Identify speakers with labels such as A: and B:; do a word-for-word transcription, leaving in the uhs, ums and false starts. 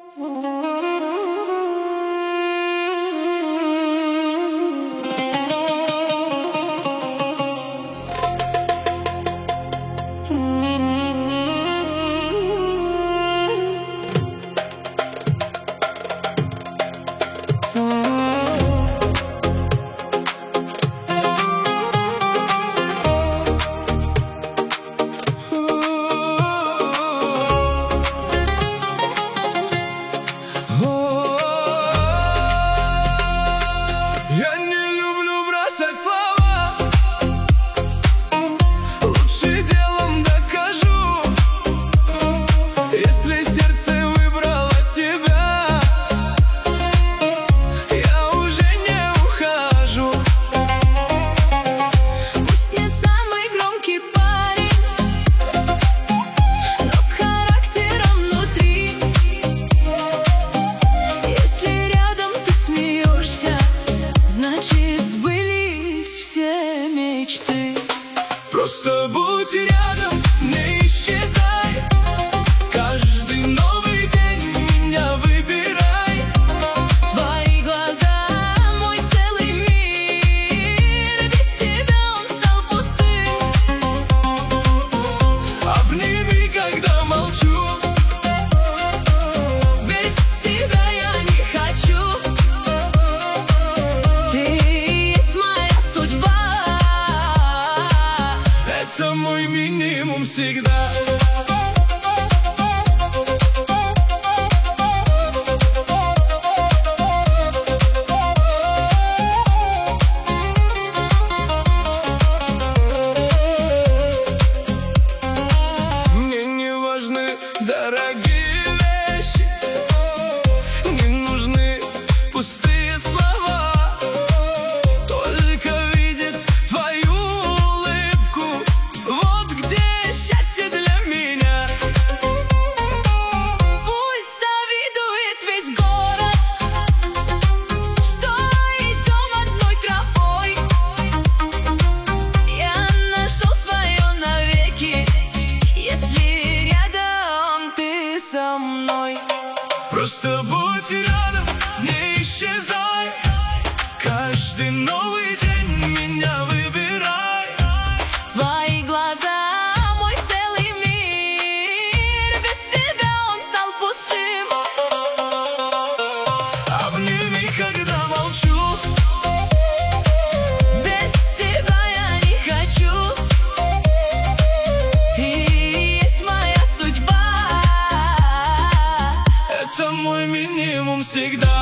A: Я не люблю бросать слова, лучше делом докажу. Если сердце выбрало тебя, я уже не ухожу.
B: Пусть не самый громкий парень, но с характером внутри. Если рядом ты смеешься, значит, сбылись все мечты.
A: Просто будь рядом, не исчезай. Каждый новый день меня выбирай.
B: Твои глаза — мой целый мир. Без тебя он стал пустым.
A: Обними, когда молчу.
B: Без тебя я не хочу. Ты есть моя судьба.
A: Это мой минимум всегда. Мне не важны дорогие вещи, не нужны пустые слова. Только видеть твою улыбку, вот где счастье для меня.
B: Пусть завидует весь город, что идем одной тропой. Я нашел свое навеки, если рядом ты со мной.
A: Просто будь рядом, не исчезай. Каждый новый день меня выбирай.
B: Твои глаза — мой целый мир. Без тебя он стал пустым.
A: Обними, когда молчу.
B: Без тебя я не хочу. Ты есть моя судьба.
A: Это мой минимум всегда.